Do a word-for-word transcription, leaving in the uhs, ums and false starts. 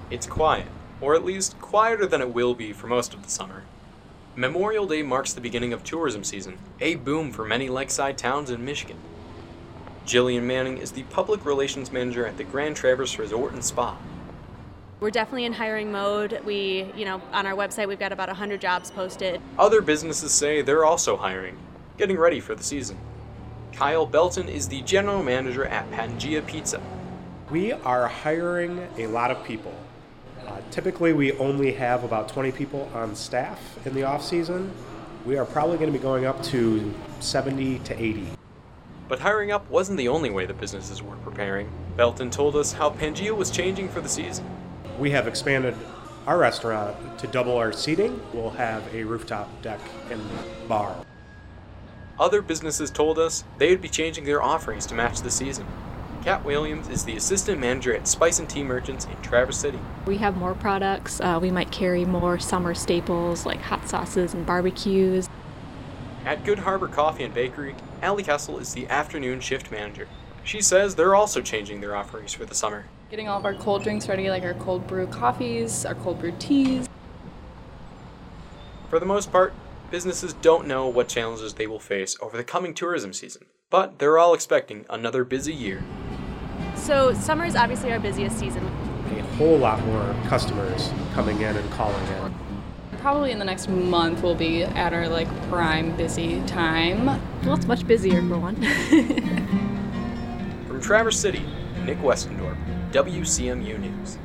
It's quiet, or at least quieter than it will be for most of the summer. Memorial Day marks the beginning of tourism season, a boom for many lakeside towns in Michigan. Jillian Manning is the public relations manager at the Grand Traverse Resort and Spa. We're definitely in hiring mode. We, you know, on our website we've got about one hundred jobs posted. Other businesses say they're also hiring, getting ready for the season. Kyle Belton is the general manager at Pangea Pizza. We are hiring a lot of people. Uh, typically, we only have about twenty people on staff in the off-season. We are probably going to be going up to seventy to eighty. But hiring up wasn't the only way the businesses were preparing. Belton told us how Pangea was changing for the season. We have expanded our restaurant to double our seating. We'll have a rooftop deck and bar. Other businesses told us they would be changing their offerings to match the season. Kat Williams is the assistant manager at Spice and Tea Merchants in Traverse City. We have more products. Uh, we might carry more summer staples like hot sauces and barbecues. At Good Harbor Coffee and Bakery, Allie Kessel is the afternoon shift manager. She says they're also changing their offerings for the summer. Getting all of our cold drinks ready, like our cold brew coffees, our cold brew teas. For the most part, businesses don't know what challenges they will face over the coming tourism season, but they're all expecting another busy year. So summer is obviously our busiest season. A whole lot more customers coming in and calling in. Probably in the next month we'll be at our like prime busy time. Well, it's much busier for one. From Traverse City, Nick Westendorp, W C M U News.